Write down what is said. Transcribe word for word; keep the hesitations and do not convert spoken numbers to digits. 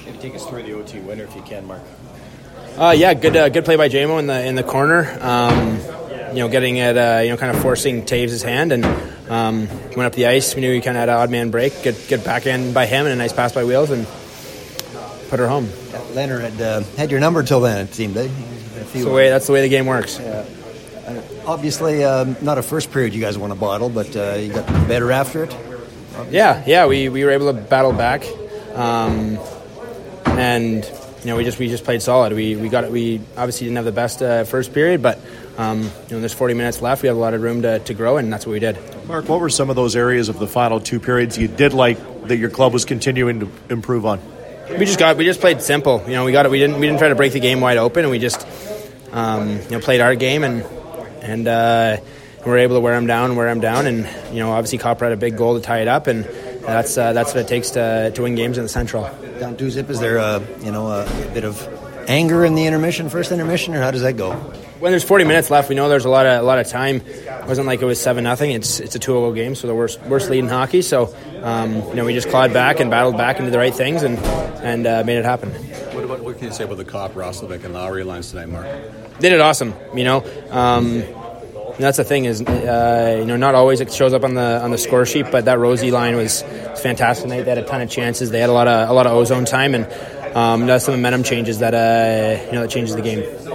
Maybe take us through the O T winner if you can, Mark. Uh, yeah, good uh, good play by J M O in the in the corner. Um, you know, getting it, uh, you know, kind of forcing Taves' hand, and um, went up the ice. We knew he kind of had an odd man break. Good good backhand by him, and a nice pass by Wheels, and put her home. Yeah, Leonard had uh, had your number till then, it seemed. Eh? That's the way. That's the way the game works. Yeah. Uh, obviously, um, not a first period you guys won a bottle, but uh, you got better after it. Obviously. Yeah, yeah, we, we were able to battle back, um, and you know we just we just played solid. We we got it. We obviously didn't have the best uh, first period, but um, you know there's forty minutes left. We have a lot of room to, to grow, and that's what we did. Mark, what were some of those areas of the final two periods you did like that your club was continuing to improve on? We just got we just played simple. You know, we got it. We didn't we didn't try to break the game wide open, and we just um, you know played our game, and and uh, we were able to wear them down, wear them down, and you know obviously Copper had a big goal to tie it up, and that's uh, that's what it takes to to win games in the Central. Down two zip, is there a you know a, a bit of anger in the intermission, first intermission, or how does that go? When there's forty minutes left, we know there's a lot of a lot of time. It wasn't like it was seven nothing. It's it's a two oh game, so the worst worst lead in hockey. So um, you know we just clawed back and battled back and did the right things and and uh, made it happen. What about what can you say about the Cop, Roslovic, and Lowry lines tonight, Mark? They did awesome. You know, um, that's the thing is uh, you know not always it shows up on the on the score sheet, but that Rosie line was fantastic tonight. They had a ton of chances. They had a lot of a lot of ozone time, and um, that's some momentum changes that uh, you know that changes the game.